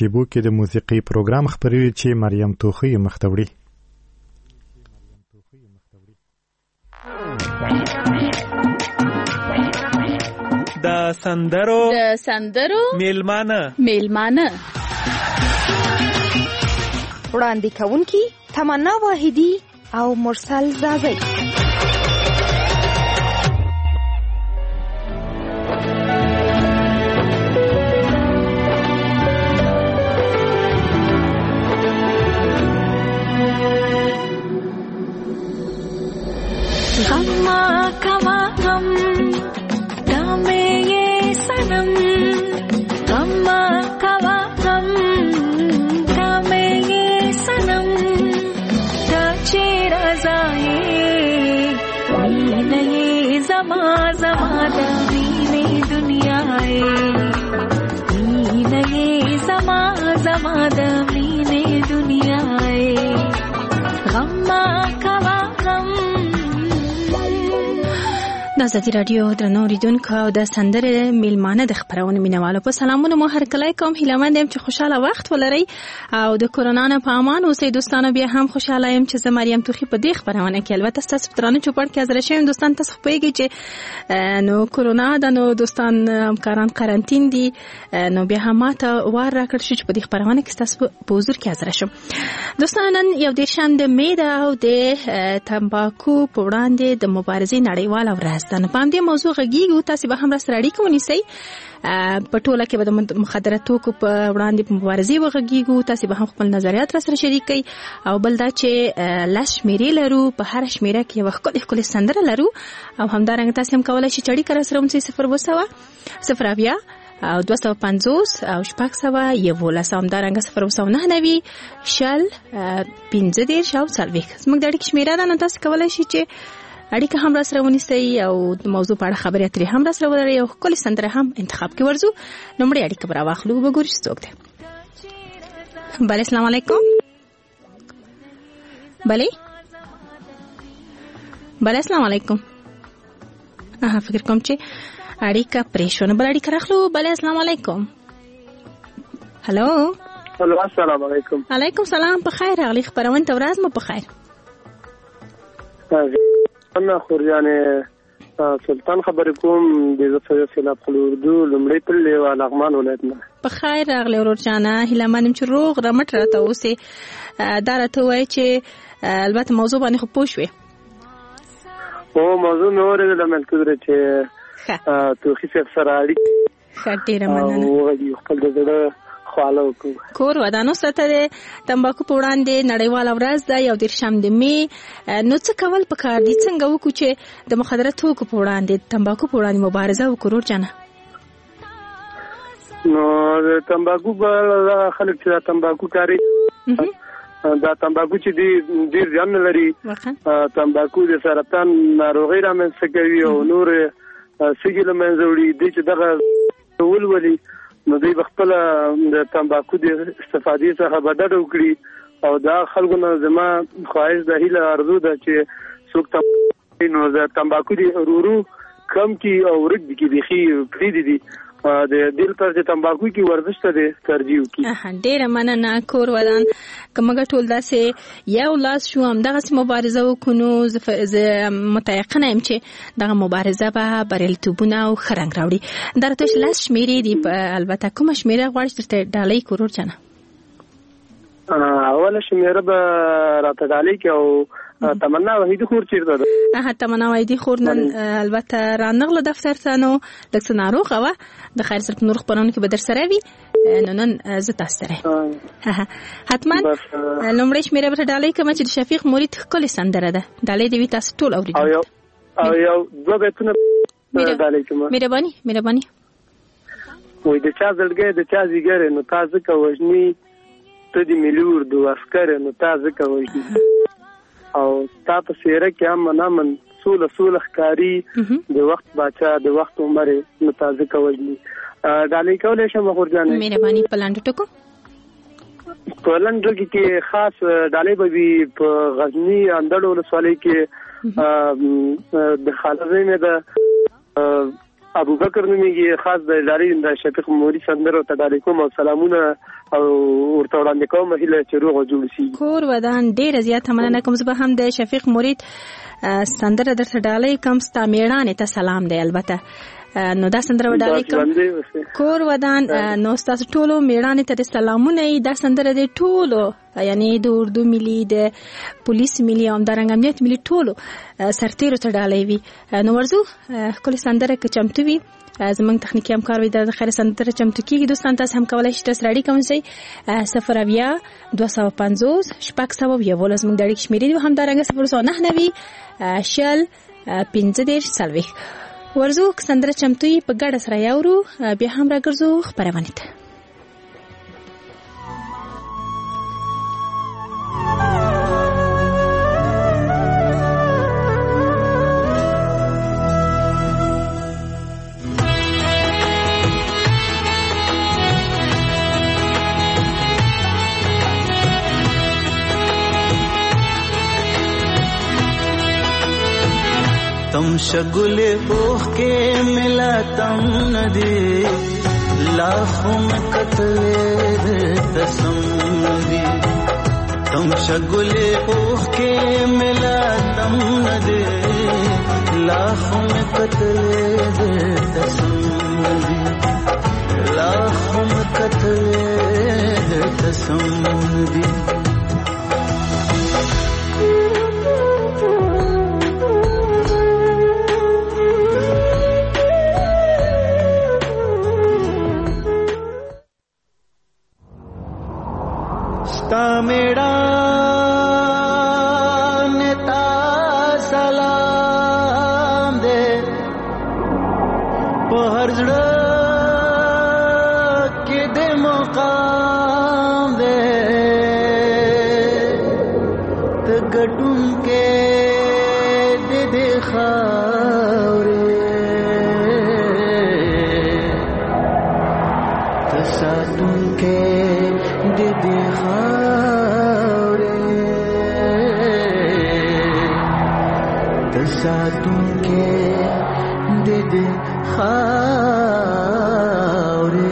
شیبو کې د موسیقي پروګرام خبرې چې مریم توخی مختوړي. د سندرو میلمانه وړاندې کوونکی تمنا واحدی او مرسل زازی. غما کوا غم دامے یہ سنم غما کوا غم دامے یہ سنم داچے رضائے مین یہ زما زما دامین دنیا مین یہ زما زما دامین دنیا غما کوا غم. د ازادي رادیو درنو اوریدونکو او د سندرې میلمانه د خبرونو مینوالو په سلامونه مو هر کله کوم. هیلهمند یم چې خوشاله وخت ولرئ او د کورونا نه په امان اوسئ. دوستانو بیا هم خوشاله یم چې زه مریم توخی په دې خبرونه کې البته تاسو په درانه چوپړ کې حاضر شوم. دوستان تاسو پوهیږئ چې نو کورونا د نو دوستان همکاران قرنطین دي، نو بیا هم ماته وار راکړ شو چې په دې خبرونه کې تاسو په حضور کې حاضر شم. دوستان نن یو ډیر شان د میده او د تمباکو په وړاندې د مبارزې نړیواله ورځ په دې موضوع غږیږو. تاسو به هم سره اړیکه ونیسئ. په ټوله کې به د مخدره توکو په وړاندې په مبارزې وغږیږو. تاسو به هم خپل نظریات را سره شریک کړئ. او بل دا چې لس شمیرې لرو، په هر شمیره کې یو ښکلې سندره لرو. او همدارنګه تاسو هم کولای شئ چې اړیکه را سره ونیسئ 020 0 او 250 او 611 همدارنګه 090 شل 15 او 40. زموږ د اړیکې شمیره ده، نو تاسو کولای شئ چې اړیکه هم را سره ونیسئ او د موضوع په اړه خبرې اترې هم را سره ولرئ او ښکلې سندره هم انتخاب کې ورځو. لومړی اړیکه به راواخلو، وګورو چې څوک دی. بله السلام علیکم. بله السلام علیکم. فکر کوم چې اړیکه پرې شوه، نو بل اړیکه راخلو. بله السلام علیکم. هلو السلام علیکم. علیکم سلام. په خیر راغلی. خپرونې ته ورځ مو په خیر. انا خورجانې سلطان خبرې کوم د سیلاب خلو اردو لومړی تللی و لغمان ولایت نه. په خیر راغلی ورور جانه. هیله منم چې روغ رمټ راته اوسې. دا راته وایي چې البته موضوع باندې خو پوه شوې. موضوع مې واورېدله ملکدره چې توخي صاحب سره اړیکې ښه ډېره مننه. وغږي خپل د زړه خواله وکړو. کور ودانو سره د تمباکو په وړاندې نړیواله ورځ ده، یو دېرشم د مې. نو څه کول پکار دي؟ څنګه وکړو چې د مخدره توکو په وړاندې تمباکو په وړاندې مبارزه وکړو ورور جانه؟ نو د تمباکو په خلک چې دا تمباکو کاري دا تمباکو چې ډېر زیان نه لري. تمباکو د سرطان ناروغۍ رامنځته کوي او نور سږي له منځه وړي. دی چې دغه ولولي نو دوی خپل د تمباکو د استفادې څخه به ډډه وکړي. او دا خلکو نه زما خواهش ده، هیله ارزو ده چې څوک نو د تمباکو د ورو کم کی او ورک دي کې بيخي پریدي دي د دل پر چې تمباکو کې ورزش ته ترجیح کی. ډیره مننه. کور ودان کومه ټول داسې یو لاس شو هم دغه مبارزه وکړو. زه متيقنه یم چې دغه مبارزه به بریالیتوبونه او خرنګ راوړي. درته لاس شمیرې دي، البته کومه شمیره غواړئ چې ډالۍ کورور جانه؟ اوله شمیره به راته ډالۍ کې او تمنا وحیدی خور چیرته ده؟ تمنا وحیدی خور نن البته رانغله دفتر ته، نو لږ څه ناروغه وه. د خیر سره په نور خپرونو کې به در سره وي. نو نن زه تاسو سره حتما لومړی شمیره به ډالۍ کوم چې د شفیق مرید ښکلې سندره ده. ډالۍ دې وي تاسو ټول اورېدل. او یو دوه بیتونه ډالۍ کوم. مهرباني. وای د چا زړګی د چا زیګر نو تاسو کوژنی ته د مليور دو عسكر نو تاسو کوژنی او تاسو سیره کې هم نامن سول خکاری د وخت باچا د وخت عمر نو تاسو کوژنی ډالۍ کولای شم خورجانې. مهرباني. پلاند ټکو پلاند کې خاص ډالۍ به په غزنی اندړ ولسوالۍ کې د خالزې مې د ابو بکر نوميږي، خاص د ادارې د شفیق موري سندرو ته ډالۍ کوم او سلامونه او ورته وړاندې کوم هیله چې روغ جوړ شي. کور ودان ډېر زیات مننه کوم. زه به هم د شفیق مرید سندره درته ډالۍ کوم. ستا میړانې ته سلام دی. البته نو دا سندره ډالۍ کوم کور ودان. نو تاسو ټولو میړانې ته سلامونه. دا سندره د ټولو یعنی د اردو ملي د پولیس ملي او د رنګ امنیت ملي ټولو سرتیرو ته ډالۍ وي. نو ورځو کله سندره کې چمتو وي زمونږ تخنیکی همکار وي د خیر سندره چمتو کیږي. دوستان تاسو هم کولای شئ تاسو راډیو کوم شي 0 250 زمونږ د اړیکې شمیرې هم دا رنګ 099 شل 15 ورځو سندره چمتوي په ګډه سره یاورو بیا هم راګرځو خبرونه ته. تم شگل اوخ کے ملا تم ندی لاکھوں میں قتل تسم ندی. تم شگل اوخ کے ملا تم ندی لاکھوں میں قتل تسم ندی لاکھوں میں قتل تسم ندی. میڑان تا سلام دے پہر جڑا کے دے مقام دے تگٹن کے دے دے خاورے تساتن کے دے دے ساتوں کے دے دے خاورے.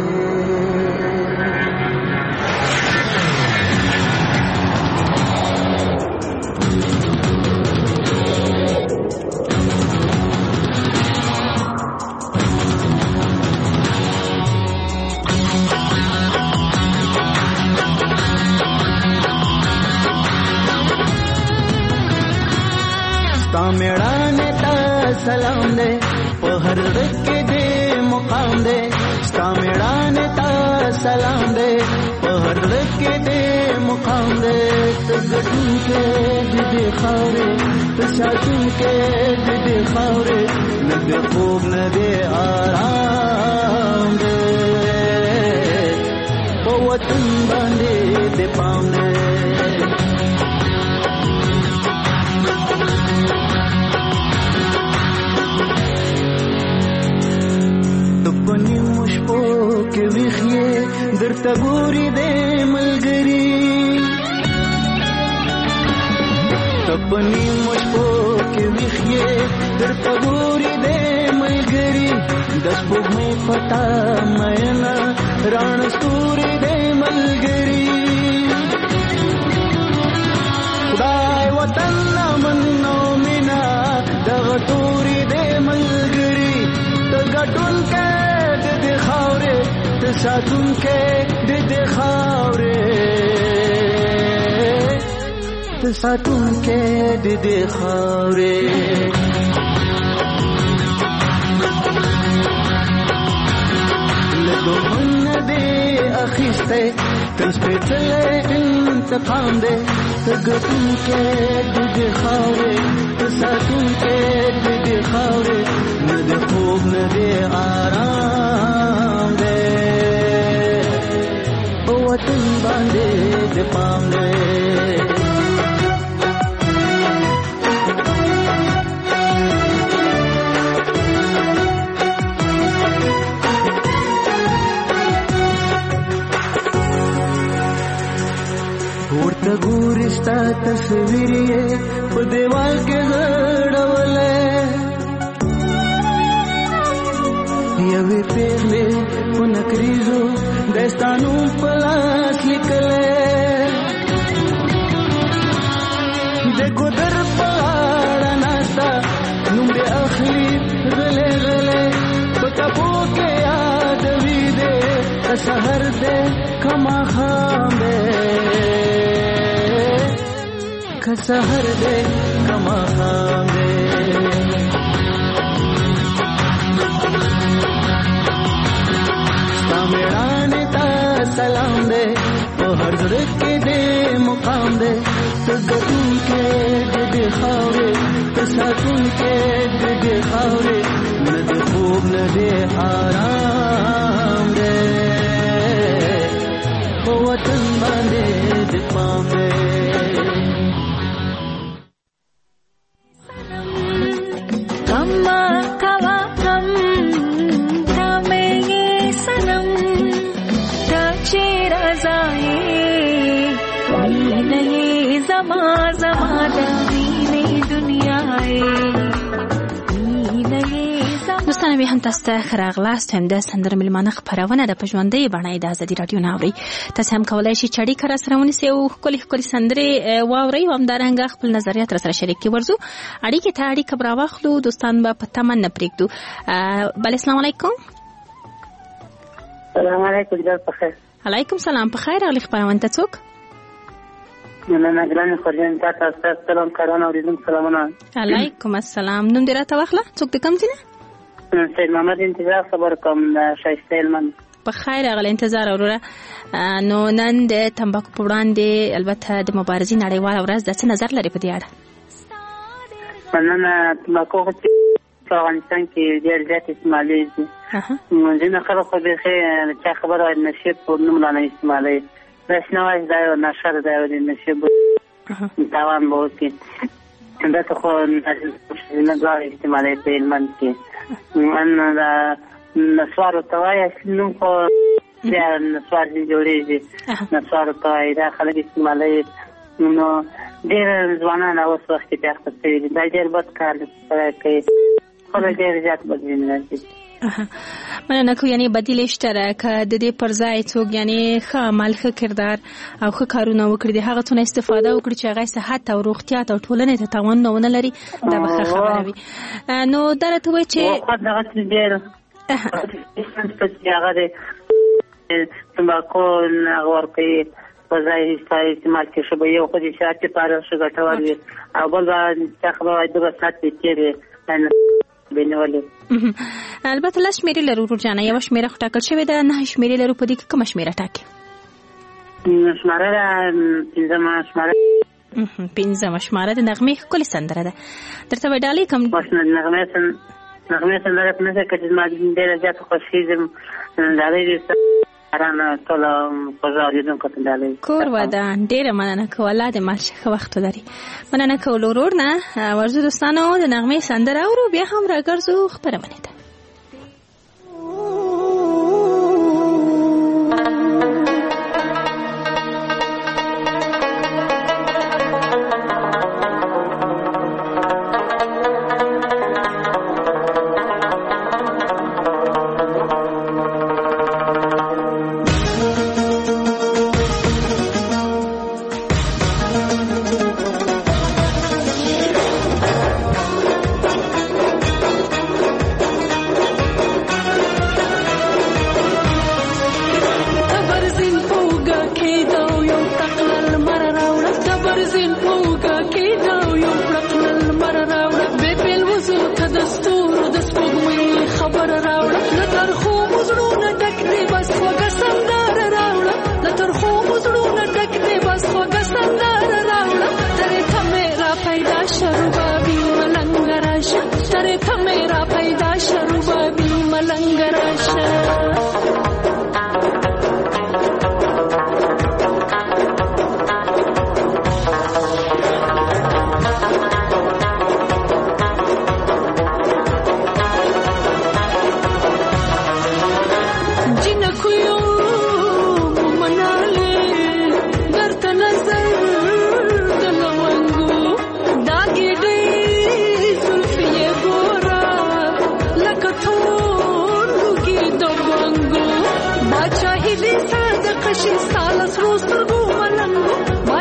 میڑانے تا سلام دے پہر کے دے مقام دے. ستا میڑانے تا سلام دے پہر کے دے مقام دے. تگٹن کے دے خاورے تشاتن کے دے خاورے نہ دے خوب نہ دے آرام دے وطن باندے دے پام دے. تپنی مشپو کے ویخیے در تگوری دے ملگری. تپنی مشپو کے ویخیے در تگوری دے ملگری. دس بگ میں پتا مینا ران ستوری دے ملگری. خدای وطن من نو مینا دغتوری دے ملگری. تگٹن کے دے خاورے تساتن کے دے خاورے تساتن کے دے خاورے. لگو من دے اخیستے تل سپیچلے انتقام دے. تگٹن کے دے خاورے تساتن کے دے خاورے نہ دے خوب نہ دے آرام دے وطن باندے دے پام دے. ورته ګورې ستا تصویر یې په دیوال کې غړولی. یوې پیغلې په نکریزو دستانو په لاس لیکلې د ګودر په غاړه ناسته نوم دې اخلي غلې غلې په ټپو کې یادوي دې که سحر دې که ماښام دې که سحر دې که ماښام دې ستا مېړانې ته سلام دې په هر زړه کې دې مقام دې ته ګټونکی د دې خاورې ته ساتونکی د دې خاورې نه د خوب نه دې حرام دې په وطن باندې دې پام دې دوستان به هم تاسو ته خراغلاست هم د سندره ملمانه خبرونه د پښوندې باندې د ازادي رادیو ناوړي تاسو هم کولای شئ چې اړیکه را سره ونیسئ او کلی سندره واورئ او همدارنګه خپل نظریات را سره شریک کړئ ورزو اړیکه ته اړیکه براوخلو دوستان به په تمن نه پرېږدو بل السلام علیکم السلام علیکم جناب بخیر علیکم سلام په خیر اغلی خبرونه ته څوک مننه ګرانه خورجان تاسو سلام کارونه اوریدم سلامونه علیکم السلام نوم دې راته واخله څوک دې کوم ځای سید محمد انتظار خبر کوم د شایسته علمن په خیر اغلی انتظار اوره نو نن د تمباکو په وړاندې البته د مبارزې نړیواله ورځ د څه نظر لري په دې اړه مننه تمباکو په افغانستان کې ډېر زیات استعمالېږي ځینې خلک خو بیخي چا خبره نشي په نوم لاندې استعمالوي داسې نه وایي دا یو نشه ده دا یو د نشې تاوان به وکړي دلته خو نه دواړه استعمالوي په هلمند کې من نسوارو ته وایي اصلي نوم خو بیا نسوار جوړېږي نسوارو ته وایي دا خلک استعمالوي نو ډېر ځوانان اوس وخت کې بیا اخته شوي دي دا ډېر بد کار کوي خلک ډېر زیات بدلون راځي مننه کوم یعنی بدیل شته که د دې پر ځای څوک یعنی ښه عمل ښه کردار او ښه کارونه وکړي د هغه څونه استفاده وکړي چې هغه صحت او روغتیا او ټولنې ته تاوان نه لري دا به ښه خبره وي نو دا راته وایي چې دغه ډېر هغه د تمباکو هغه ورکوي په ځای استعمال کې شو به یو خو د صحت لپاره ښه ګټور وي او بل به چا خبره وایي دوه ساعت یې تېرې بینولې البته لا شمیرې لرو ورجانه یو شمیره خو ټاکل شوې ده نه شمیرې لرو په دې کې کومه شمیره ټاکي شماره پنځمه شماره شماره د نغمې ښکلې سندره ده درته به ډالۍ کوم نغمې سندره په نظر کې چې ما ډېره زیاته خوښېږم ډالۍ دې کور ودان ډیره مننه کوم الله دې مال ښه وخت ولري مننه کوم ورور نه ورزو دوستانو د نغمې سندره اورو بیا هم راګرځو خبرونه ده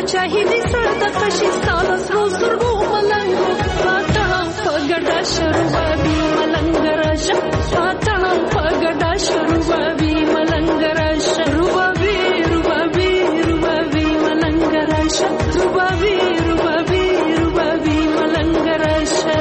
چاهیدی سره د قشي ستانه سرو سترګو ملنګو پاتړه په ګډا شروع بابي ملنګ راشه پاتړه په ګډا شروع بابي ملنګ راشه روبابي روبابي روبابي ملنګ راشه روبابي روبابي روبابي ملنګ راشه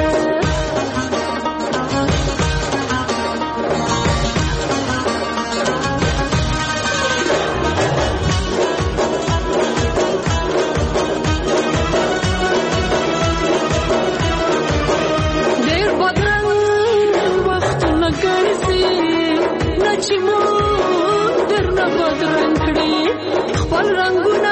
چې مو درنه بدرنګ کړي خپل رنګونه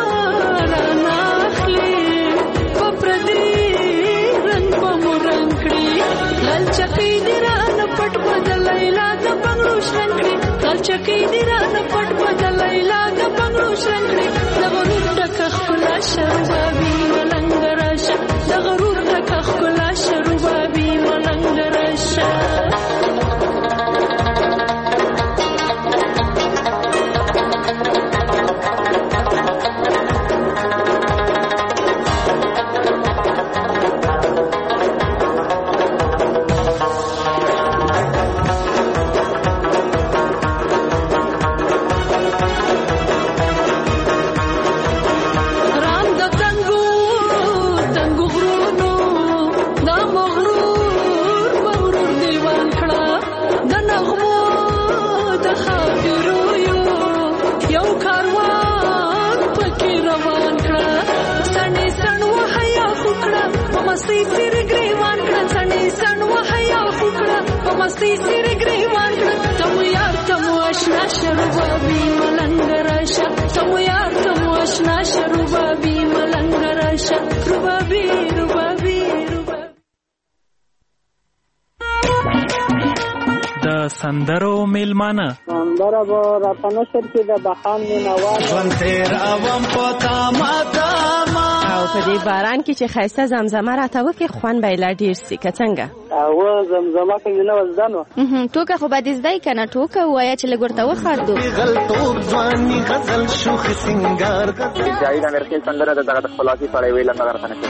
راناخلي په پردي رنګ په مو رنګ کړي لالچکې دې رانه پټ بدلای لا د بنګړو شرنګ کړي لالچکې دې رانه پټ بدلای لا د بنګړو شرنګ کړي د غرور ډکه ښکلا شربابي ملنګ راشه د غرور ډکه ښکلا شربابي ملنګ راشه مستي سر گریوان کړه سنې سن وحیا فکړه په مستي سر گریوان کړه تم یار تم آشنا شربابي ملنګ راشه تم یار تم آشنا شربابي ملنګ راشه ربابي ربابي د سندرو میلمانه سندره به راته نشر کې د بخان مینوال ژوند تیر اوم پتا ماتا او په دې باران کې چې ښایسته زمزمه راته وکړي خوند به یې لا ډېر سي که څنګه او زمزمه کې نه وزدانو ټوکه خو به دې زده که نه ټوکه ووایه چې لږ ورته وخاندو غلطوب ځواني غزل شوخ سنگار جاوید امیرخیل سندره د دغه خلاصي سړی ویل نه درته نه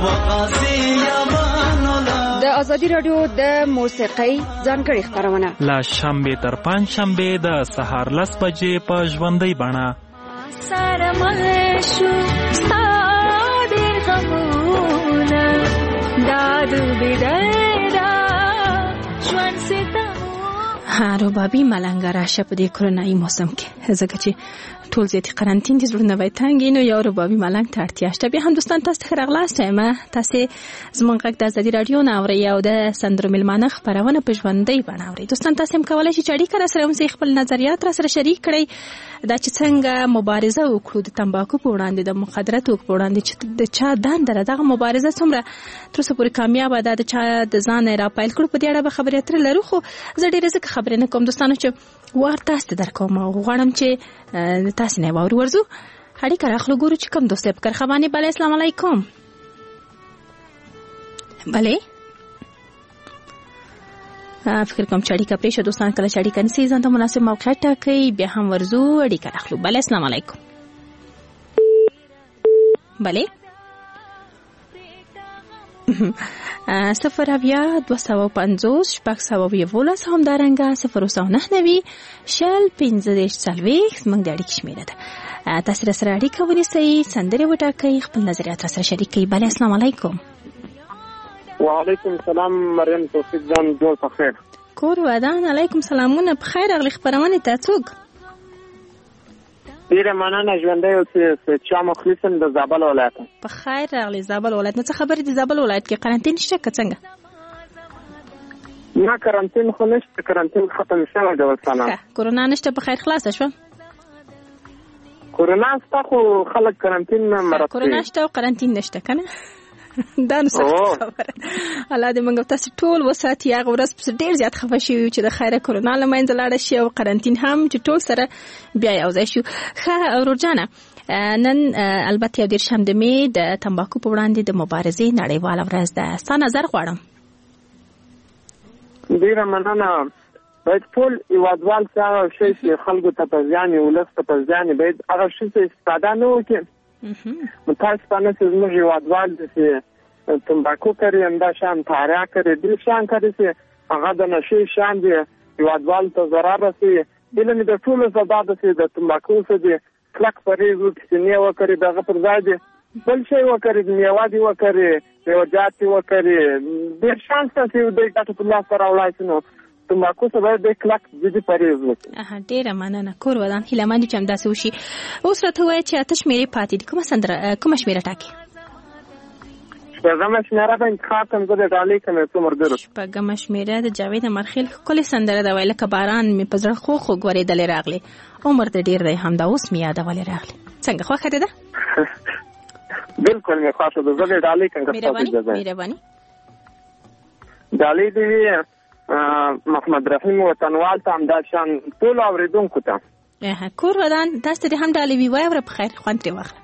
د ازادي راډیو د موسیقۍ ځانګړې خپرونه لا شنبه تر پنځشنبه د سهار 10 بجې په ژوندۍ بڼه سره مل شو ستاره غمونه دادو بدایدا ژوند ستا ربابي ملنګ راشه په دې کرونایي موسم کې ځکه چې ټول زیاتې قرنټین دي زړونه به تنګ نو یو ربابي ملنګ ته اړتیا شته. بیا هم دوستان تاسو ته راغلاست یم تاسو زمونږ غږ د ازادي راډیو نه اورئ او د سندرو میلمانه خپرونه په ژوندۍ بڼه اورئ. دوستان تاسو هم کولی شئ چې اړیکه راسره ونیسئ خپل نظریات راسره شریک کړئ دا چې څنګه مبارزه وکړو د تمباکو په وړاندې د مخدره توکو په وړاندې چې د چا دنده ده دغه مبارزه څومره تر اوسه پورې کامیابه ده د چا د ځان را پیل کړو په دې اړه به خبرې اترې لرو خو زه ډېرې ځکه خبرې نه کوم دوستانو چې وار تاسو ته درکوم او غواړم چې تاسو نه واورو ورځو اړیکه راخلو ګورو چې کوم دوست په کرخوانې بله السلام علیکم بله فکر کوم چې اړیکه پرې شو دوستان کله چې اړیکه نسي ځان ته مناسب موقعیت ټاکئ بیا هم ورځو اړیکه راخلو بله السلام علیکم بله 0 شپږ سوه یولس همدارنګه 0 شل 15 څلوېښت زموږ د اړیکې شمېره ده تاسو راسره اړیکه ونیسئ سندرې وټاکئ خپل نظریات راسره شریک کړئ بله السلام علیکم وعلیکم السلام مریم توفیق جان جوړ په خیر کور ودان علیکم سلامونه په خیر راغلی خپرونې ته څوک ډیره مننه ژوندی اوسئ چا مخلصم د زابل ولایت په خیر راغلی زابل ولایت نه څه خبرې د زابل ولایت کې قرنټین شته که څنګه نه قرنټین خو نشته قرنټین ختم شوی د وسانه کرونا نشته په خیر خلاصه شوه کرونا ستا خو خلک قرنټین نه مرسته کرونا شته او قرنټین نشته کنه دا نو څه خبره الله دې موږ تاسو ټول وساتي هغه ورځ په ډېر زیات خفه شي چې د خیره کرونا له منځه لاړه شي او قرنټین هم چې ټول سره بیا یو ځای شو ښه ورورجانه نن البته یو 10 د مې د تمباکو په وړاندې د مبارزې نړیواله ورځ ده ستا نظر غواړم ډېره مننه باید ټول هېوادوال چې هغه شی چې خلکو ته په زیان ولس ته په زیان باید هغه شي څه استفاده نه وکړي متاسفانه چې زموږ هیوادوال چې تمباکو کوي همدا شان تاریا کوي دې شان کوي چې هغه د نشي شان دی هیوادوال ته ضرر رسوي. علم د ټولو سبا د تمباکو څخه دی کلک پرېز وکړي نه وکړي دغه پر ځای دی بل شی وکړي میوه دی وکړي میوجات وکړي ډېر شانس چې د ګټو په لاس راوړای نو تمباکو څخه د کلک جدي پرېز وکړي. ډېره مننه کور ودان هیله مند چې همداسې وشي. اوس راته وایي چې اته شمېرې پاتې دي کومه شمېره ټاکي؟ شپږمه شمېره به انتخاب کړم زه د ډالۍ کوم څو ملګرو. شپږمه شمېره د جاوید امرخیل ښکلې سندره ده وایي لکه باران مې په زړه خوږ خوږ ورېدلې راغلی عمر دې ډېر دی همدا اوس مې یادولې راغلی. څنګه خوښه دې ده؟ بالکل مې خوښه ده. زه د ډالۍ کوم مهرباني ډالۍ دې محمد رحیم وطنوال ته همدا شان ټول اوریدونکو ته کور ودان داسته دې هم ډالۍ وي وایي ور په خیر خوند ترې واخله.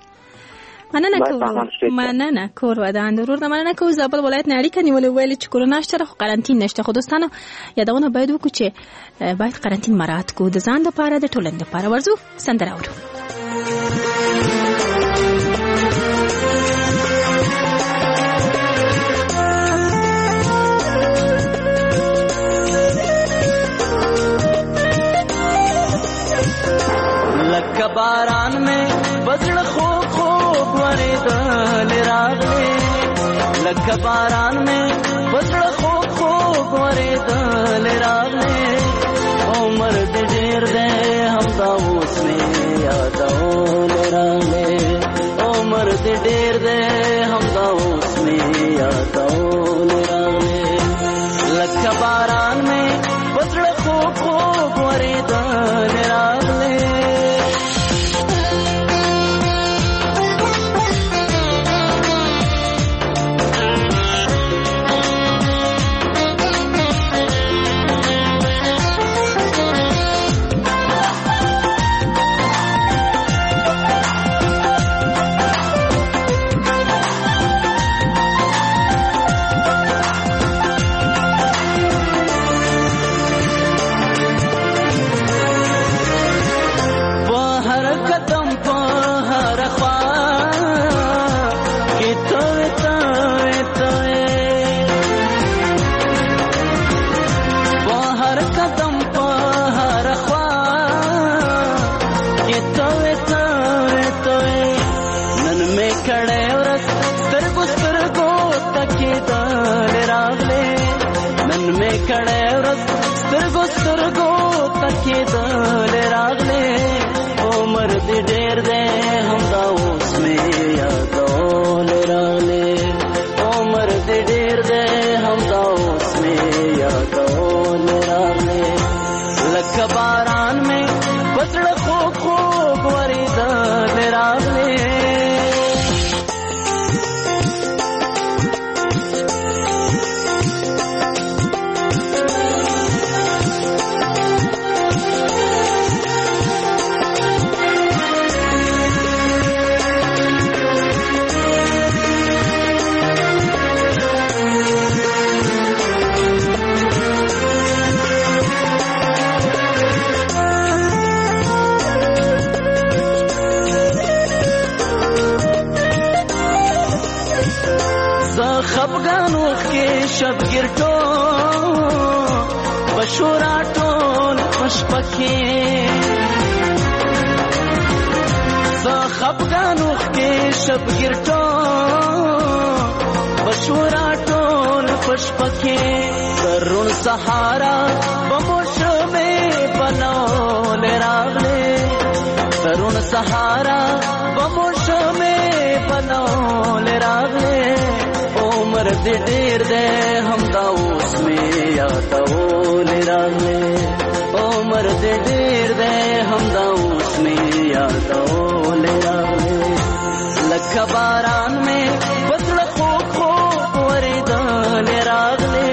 مننه کور ودان ضرور نه مننه کوم زابل ولایت نه اړیکه نیولې ویل چې کورونا شته خو قرنټین نشته خو دوستانو یادونه باید وکړو چې باید قرنټین مراعات کو د ځان لپاره د ټولنې لپاره. ورزو سندره اورو. لکه باران میں بزړ خوب خوب ورېدل راغلی لکه باران میں بزړ خوب خوب ورېدل راغلی عمر دې ډېر دی همدا اوس مې یادول راغلی عمر دې ډېر دی همدا اوس مې یادول راغلی لکه باران میں بزړ خوب خوب ورېدل راغلی شبګرټو بشوراتون خوشپکې زه خپګانو کې شبګرټو بشوراتون خوشپکې ترون سهارا بموشمه بنول راغله ترون سهارا بموشمه بنول راغله عمر دې ډېر دی همدا اوس مې یادول راغلی عمر دې ډېر دی همدا اوس مې یادول راغلی لکه باران مې بدله خوب خوب ورېدل راغلی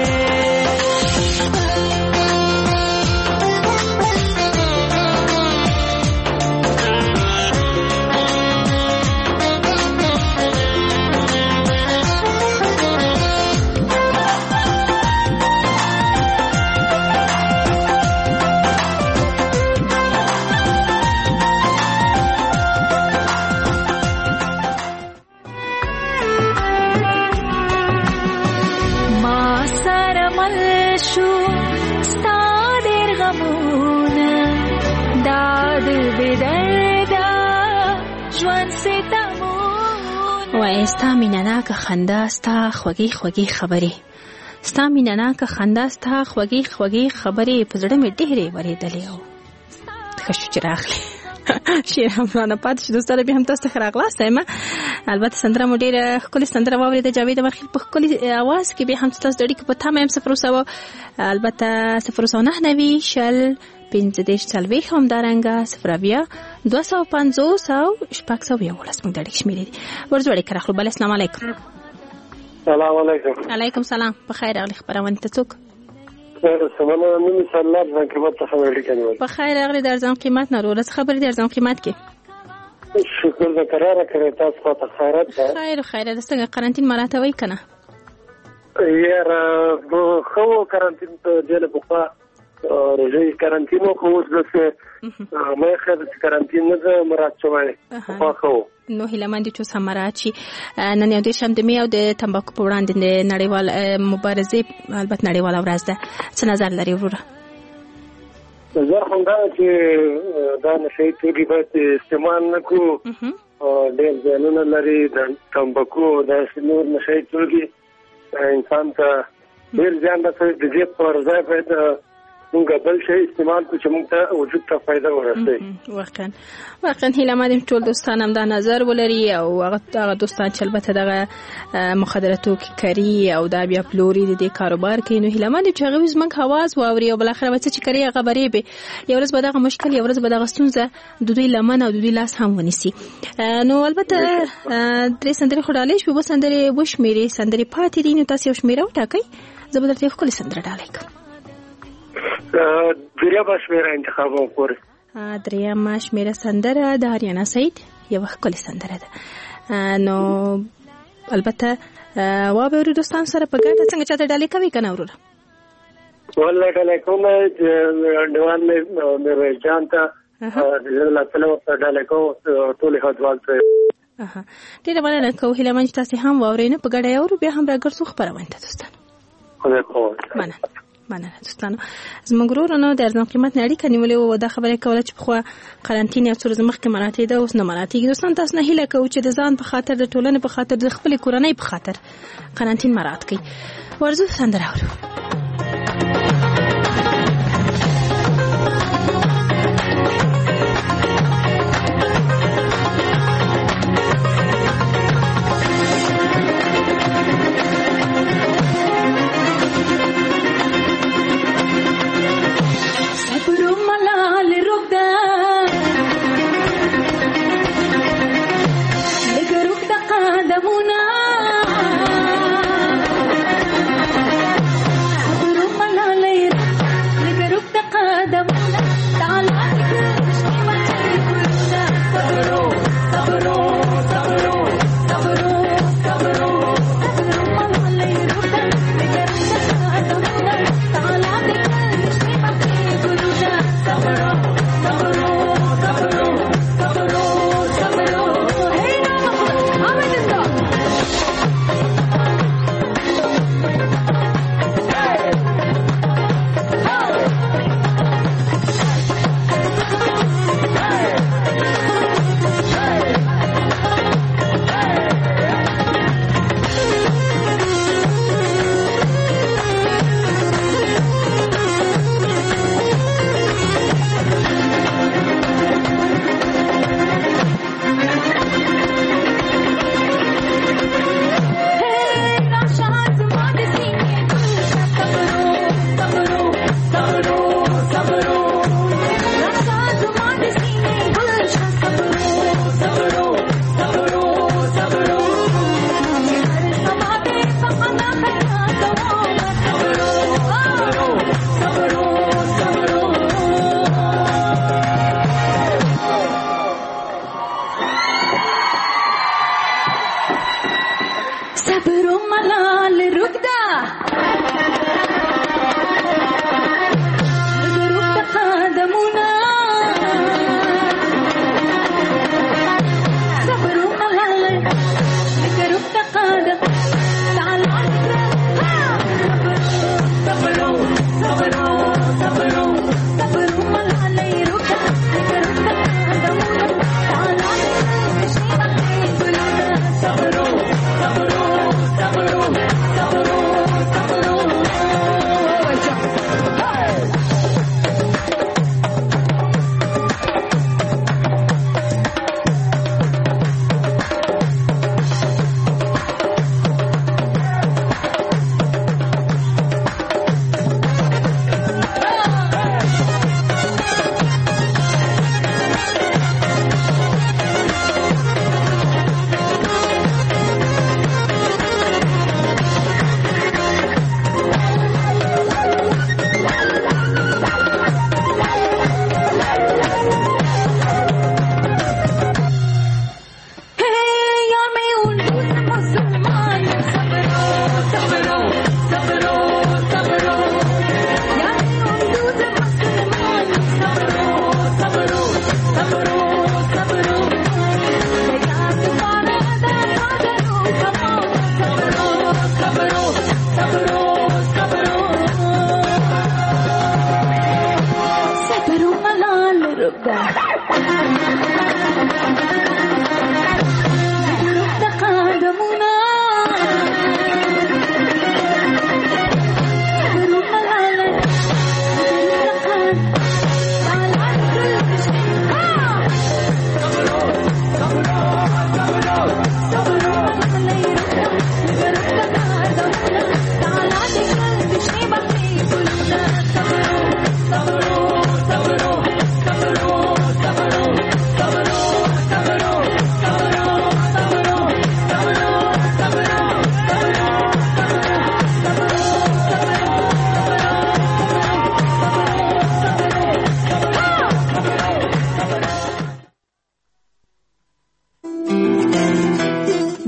ژوند ستمون وای ستا مینه ناکه خندا ستا خوږې خوږې خبرې ستا مینه ناکه خندا ستا خوږې خوږې خبرې په زړه مې ډېرې ورېدلې او ښه شو چې راغلې شعر هم رانه پاتې شو دوستانو بیا هم تاسو ته ښه راغلاست یم البته سندره مو ډېره ښکلې سندره واورېده جاوید مخیل په ښکلې اواز کې بیا هم ستاسو د اړیکو په تمه یم 0 البته 0 9 همدارنګه 0 250 611 موږ د اړیکې شمیرې دي ورځو اړیکه راخلو بل السلام علیکم سلام علیکم علیکم سلام په خیر راغلی خبرونه ته څوک سمونه نومي سلام ځان قیمت څخه وړي کنه په خیر راغلی د ارزان قیمت نه ورځ خبرې د ارزان قیمت کې شکر د قراره کړی تاسو ته خیرات ده خیر د څنګه قرنټین مراتوي کنه یار خو قرنټین ته دله په روزي قرنټینو خو اوس دغه مې خیر قرنټین نه مراد شوی خو نو هیلمن دي چې سمراچی نن یو د شم د می او د تمباکو په وړاندې نړیوال مبارزه البته نړیوال ورځ ده څه نظر لري وروره نظر هم دا چې دا نشي توګي به استعمال نکو ډېر ځانونه لري د تمباکو د نور نشي توګي انسان ته ډېر ځان د دې پر ځای باید موږ بل شي استعمال کو چې موږ ته وجود ته فائدہ ورسوي واقعا هیله مادم ټول دوستان هم دا نظر ولري او هغه دوستان چې البته دغه مخدراتو کې کری او دا بیا پلوري د دې کاروبار کې نو هیله مادم چې هغه زمنګ حواس واوري او بل اخر وڅ چې کری هغه بری به یو ورځ به دغه مشکل یو ورځ به دغه ستونزه د دوی لمن او د دوی لاس هم ونیسي نو البته درې سندري خړالې شو به سندري وشمیري سندري پاتې دي نو تاسو شمیره وټاکئ زبردست یو کلی سندره ډالای دریا بشمیره انتخاب وکړ دریا مشمیره سندره د هریانا سعید یو ښکلې سندره ده نو البته وابه دوستان سره په ګډه څنګه چاته ډالې کوي کنه وروره والله ډالې کوم ډوان مې جان ته الله تعالی ورته ډالې کوم ټول هدوال ته ډیره مننه کوم هیله من چې تاسو هم واورئ په ګډه یو بیا هم راګرځو خبرونه ته دوستان خدای په مننه دوستانو زموږ ورونو د ارزان قیمت نړۍ کنيولې و دا خبره کوله چې خو قرنټین یو څو ورځې مخکې مراتې ده اوس نه مراتې دوستان تاسو نه هیله کوو چې د ځان په خاطر د ټولنې په خاطر د خپل کورنۍ په خاطر قرنټین مرات کړئ ورزو سندره اورو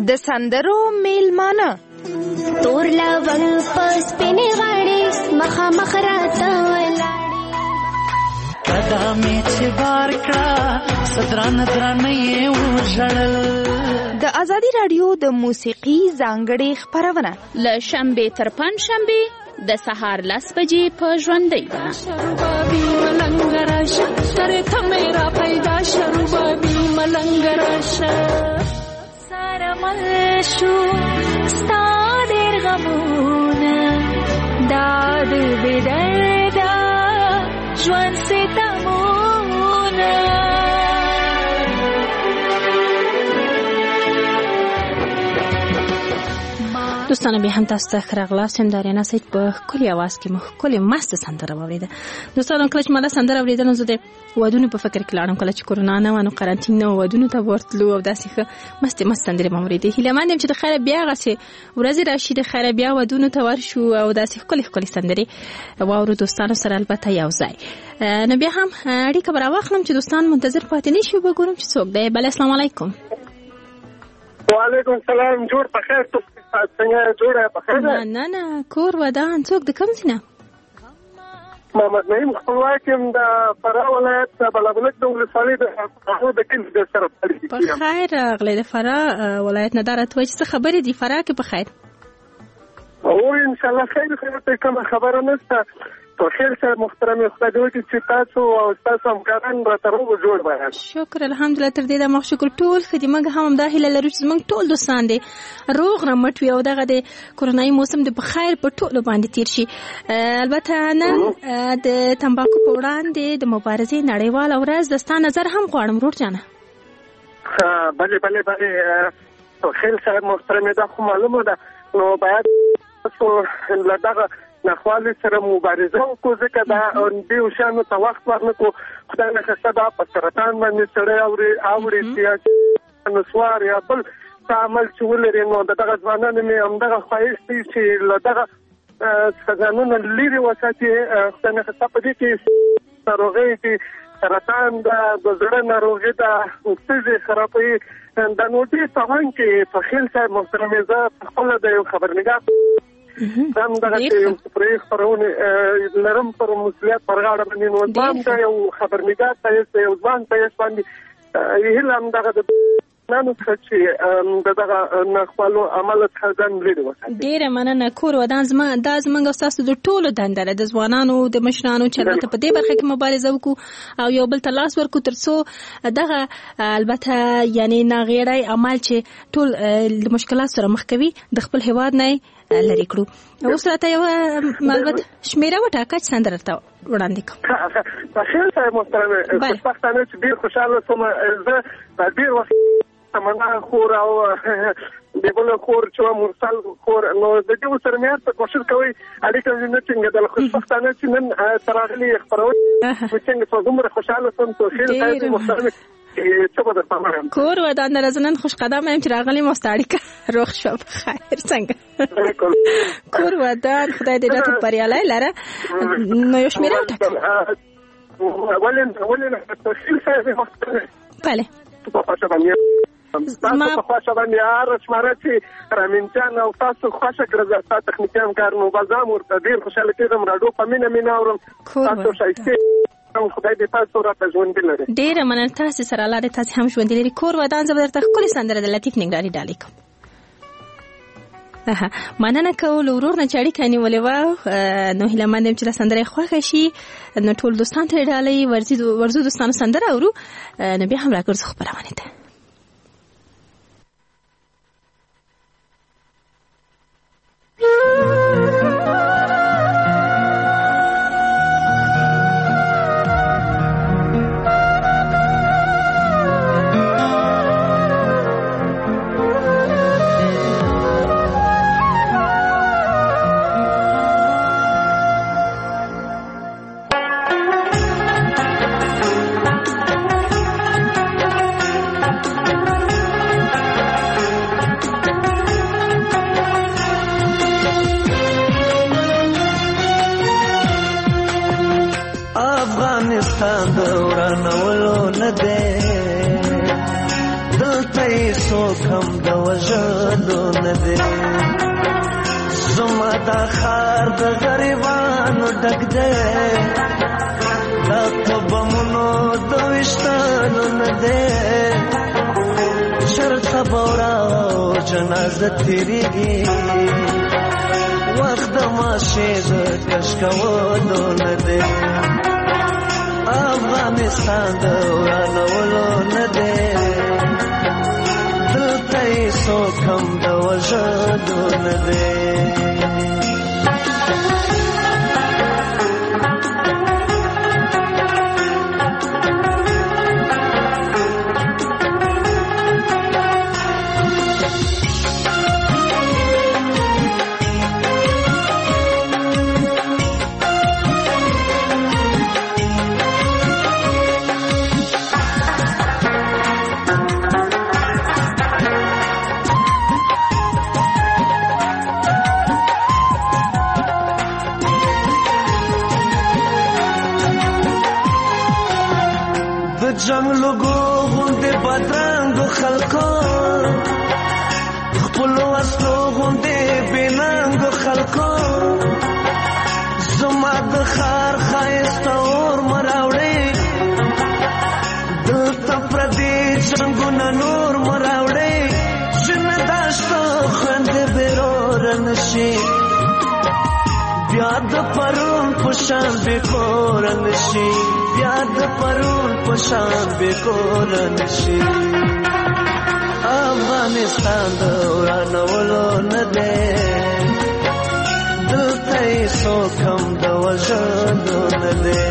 د سندرو میلمانه تور لونګ پس پینې غاړي مخامخ راته ولاړې قدمې چې بار کړه صدران درانه یې وژړل. د ازادي رادیو د موسیقي ځانګړې خپرونه له شنبې تر پنجشنبې د سهار 10 بجې په ژوندۍ بڼه. شروبابي ملنګ راشه سره ته میرا پیدا شروبابي ملنګ راشه سره مل شو ستا ډېر غمونه داد بدردا ژوند ستمونه. دوستانو بیا هم تاسو ته ښه راغلاست. یم د اریانا سید په ښکلي اواز کې مو ښکلې مسته سندره واورېده. دوستانو کله چې ما دا سندره اورېده نو زه د ودونو په فکر کې لاړم. کله چې کورونا نه وه نو قرنطین نه و، ودونو ته ورتلو او داسې ښه مستې مست سندرې مو اورېدې. هیله مند یم چې د خیره بیا هغسې ورځې راشي، د خیره بیا ودونو ته ورشو او داسې ښکلې ښکلې سندرې واورو دوستانو سره البته یو ځای. نو بیا هم اړیکه به راواخلم چې دوستان منتظر پاتې نه شي، وګورم چې څوک دی. بله السلام علیکم. وعلیکم السلام. جوړ په خیر. څنګه جوړه په خیر؟ نه کور ودان. څوک د کوم ځای نه؟ محمد نعیم خپلواک یم د فراه ولایت بلابلک د ولسوالۍ د کلي د سره په خیر راغلی. د فراه ولایت نه دا راته وایي چې څه خبرې دي فراه کې په خیر؟ او انشاءالله خیر ته کومه خبره نشته. په خیر سره محترم خدای دې وکړي چې تاسو او تاسو همکاران راته روغ جوړ وایي. شکر الحمدلله. تر دې دمه شکر ټول ښه دي. موږ هم همدا هیله لرو چې زموږ ټول دوستان دې روغ رمټ وي او دغه د کورونایي موسم د په خیر په ټولو باندې تیر شي. البته نن د تمباکو په وړاندې د مبارزې نړیواله ورځ د ستا نظر هم غواړم ورور جانه. بله په خیر سره محترم دا خو معلومه ده نو باید تاسو له دغه ناخوالې سره مبارزه وکړو ځکه دا دې شیانو ته وخت ورنکړو. خدای نخسته دا په سرطان باندې سړی اوري نسوار یا بل څه عمل چې ولري نو دغه ځوانانو مې همدغه خواهش دی چې له دغه ځانونه لرې وساتي. خدای نخسته په دې کې ناروغۍ دي، سرطان ده، د زړه ناروغي ده، سږي خرابوي. دا نو دې تاوان کې په خیل صاحب محترمې زه خپله د یو خبرنګار دا دغه یو پرې خبرونه لرم پر مسؤلیت پر غاړه باندې نو دا یو خبرنګار ته یو ځوان ته باندې هیله هم دغه نن چې دغه نخوالو عمل ځان لري وساتي. ډیره مننه. کور ودان دا زمونږ تاسو د ټولو دنده ده، د ځوانانو د مشرانو چې البته په دې برخه کې مبارزه وکړو او یو بل ته لاس ورکړو ترڅو دغه البته یعنی ناغېړی عمل چې ټول د مشکلات سره مخ کوي د خپل هیواد نه لرې کړو. اوس راته یو البته شمیره وټاکه چې سندره ته وړاندې کوم. په خیر سره محترمه خوشبختانه چې ډېر خوشحاله شوم. زه ډېر وخت تمنا خور او د بل خور چې مرسل خور نو د دې سره مې ته کوشش کوي اړیکه نه څنګه د خوشبختانه چې نن تراغلي خبرونه څنګه په دومره خوشاله سم ته خیر سره محترمه کور ودان درزنن خوش قدم هم چې راغلی مو ستاړیکه روغ شو بخیر. څنګه کور ودان خدای دې راته پریاله لره نو یو شمیره وټاکه. ولې تفصیل سره محترمه بله تاسو خوښه باندې شماره چې رامینجان او تاسو خوښه کړل تاسو تخنیکان کار نو بازار ورته ډیر خوشاله کېږم. راډیو په مینه اورم. تاسو شایسته خدای دې تاسو راته ژوند لري. ډیره مننه. تاسو سره الله دې تاسو هم ژوند لري. کور ودان زبر ته خپل سندره د لطیف نګرانی ډالې کوم. مننه کول ورور نه چاړي کانی ولې و نو هله مندم چې سندره خوښه شي نو ټول دوستان ته ډالې ورزو دوستانو سندره اورو نو بیا هم راګرځو خبرونه ده. دلته څوک هم د وژلو نه دی زما دا ښار د غریبانو ډک دی دا په بمونو د ویشتلو نه دی چرته به وراو جنازه تېرېږي وخت د ماشې د کش کولو نه دی افغانستان د ورانولو نه دی دلته یې څوک هم د وژلو نه دی جنگ لگو غنده بدرنگو خلقو خپلو اصلو غنده بیننگو خلقو زما د خار خایسته اور مراوڑی دلتا پردی جنگونا نور مراوڑی جن داشتو خنده بیرور نشی بیاد پرون پشان بیکور نشی بیاد پرون پشان بیکور نشی افغانستان د ورانولو نه دی دلته یې څوک هم د وژلو نه دی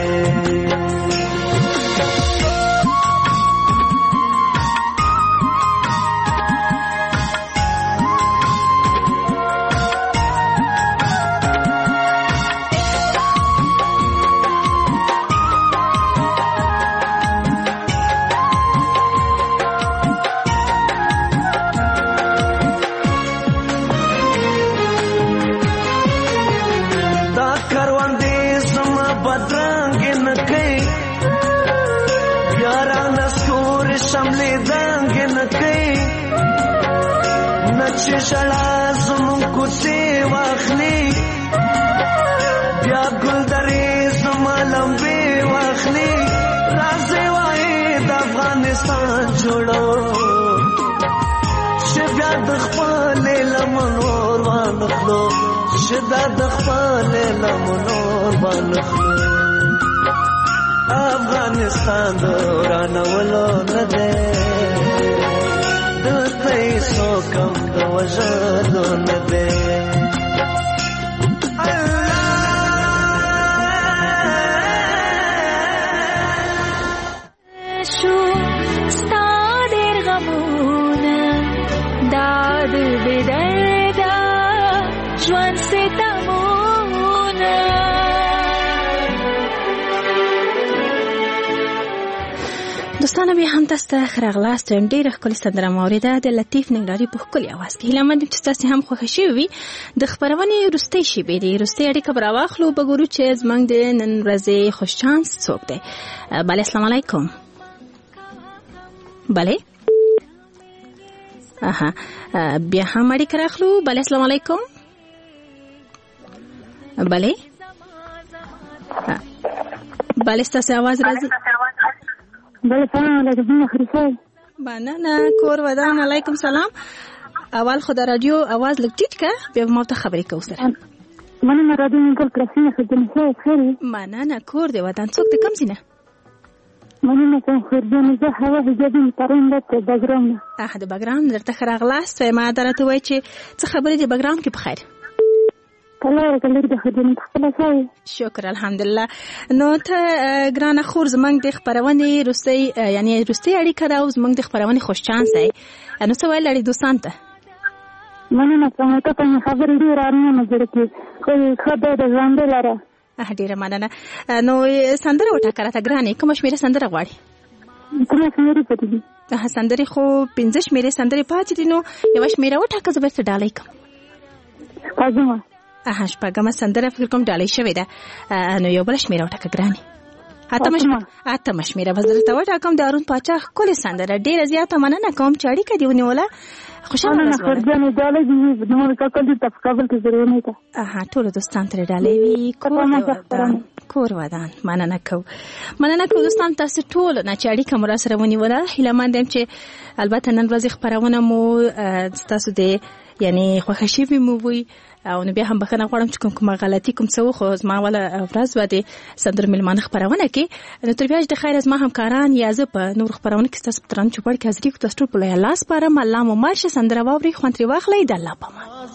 چې شړا زمون کوڅې واخلي بیا ګلدرې زما لمبې واخلي راځي وایي د افغانستان جوړو چې بیا د خپلې لمنو وانخلو چې دا د خپلې لمنو وانخلو افغانستان د ورانولو نه دی دلته یې څوک هم د وژلو نه دی شو ستا ډېر غمونه دا د بېدرده ژوند ستمونه دوستانو بیا هم تاسو ته ښه راغلاست. وایم ډېره ښکلې سندره مو اورېده د لطیف ننګرهاري په ښکلي اواز کې. هیله مند یم چې ستاسې هم خوښه شوې وي. د خپرونې وروستۍ شېبې دي، وروستۍ اړیکه به راواخلو، به ګورو چې زموږ د نن ورځې خوشچانس څوک دی. بله السلام علیکم. بله بیا هم اړیکه راخلو. بله السلام علیکم. بله بله ستاسې اواز راځي. بله سلام علیکم. خریفه مننه کور ودان. علیکم سلام. اول خو د رادیو اواز لږ ټیټ که بیا ما ته خبرې کوو سره. مننه رادیو مګل پرسینه خدمت خیر. مننه کور دی ودان څوک دی کوم ځای نه؟ مننه کوم خیر جان زه هوا حجابي مترین د بګراوند د بګراوند درته ښه راغلاست. ما درته وایي چې څه خبرې دي بګراوند کې په خیر؟ شکر الحمدلله. نو ته ګرانه خور زمونږ د خپرونې روستۍ یعنی روستۍ اړیکه ده او زمونږ د خپرونې خوشچانس دی. نو څه ویل لري دوستان ته؟ مننه کوم ته په خبرې ډېر ارمانه زړه کې خو ښه ده د ژوند لاره. ډېره مننه. نو سندره وټاکه راته ګرانې کومه شمېره سندره غواړې؟ کومه شمېرې پاتې دي؟ سندرې خو 5 شمېرې سندرې پاتې دي. نو یوه شمېره وټاکه زه به درته ډالۍ کړم. شپږمه سندره فکر کوم ډالۍ شوې ده. نو یو بله شمېره وټاکه ګرانې. اتمه شمیره به زړه ته وټاکم. د هارون پاچا ښکلې سندره. ډېره زیاته مننه کوم چې اړیکه دې ونیوله. خوشحاله ورځ ولرئ. ټولو دوستان ترې ډالۍ وي. کور ودان. مننه کوو دوستان تاسو ټول نه چې اړیکه مو راسره ونیوله. هیله مند یم چې البته نن ورځې خپرونه مو تاسو د یعنی خوښه شوې مو وي او نو بیا هم بخښنه غواړم چې کومه غلطي کوم څه وخو زما ولا ورځ و د سندرو میلمانه خپرونه کې نو تر بیا د خیر از ما همکاران یا زه په نور خپرونه کې تاسو په ترانه چوپړ کې حاضرې کوم. تاسو ټول په لاس سپارم. الله مو ماشه سندره واوري خوند ترې واخلئ. د الله په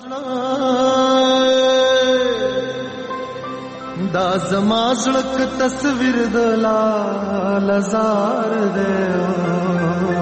امان. دا زما زړه تصویر د لالزار دی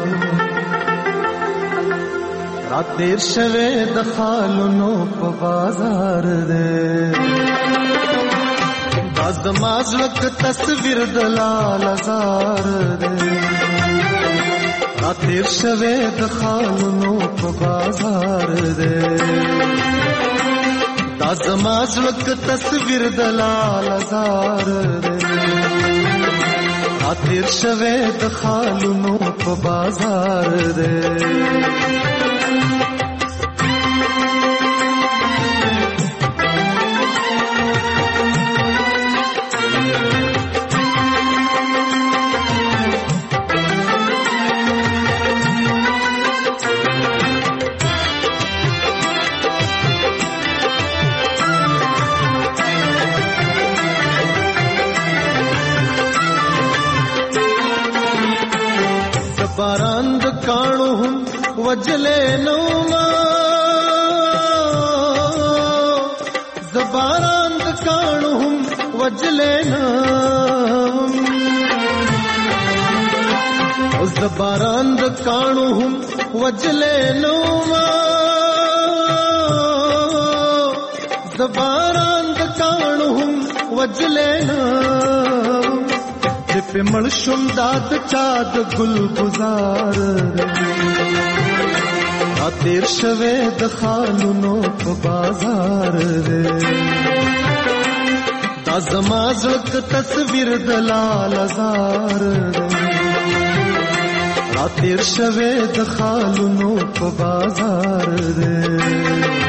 راتیر شوه د خالونو په بازار دی. دا زما زړه تصویر د لالزار دی راتیر شوه د خالونو په بازار دی. دا زما زړه تصویر د لالزار دی راتیر شوه د خالونو په بازار دی. باران د کانو هم وجلې نوما زباران د کانو هم وجلې نوم زباران د کانو هم وجلې نوما زباران د کانو هم وجلې نوم په مړ شوم داد چا د ګل گزار تیر شوه د خالونو په بازار دی. دا زما زړه تصویر د لالزار دی تیر شوه د خالونو په بازار دی.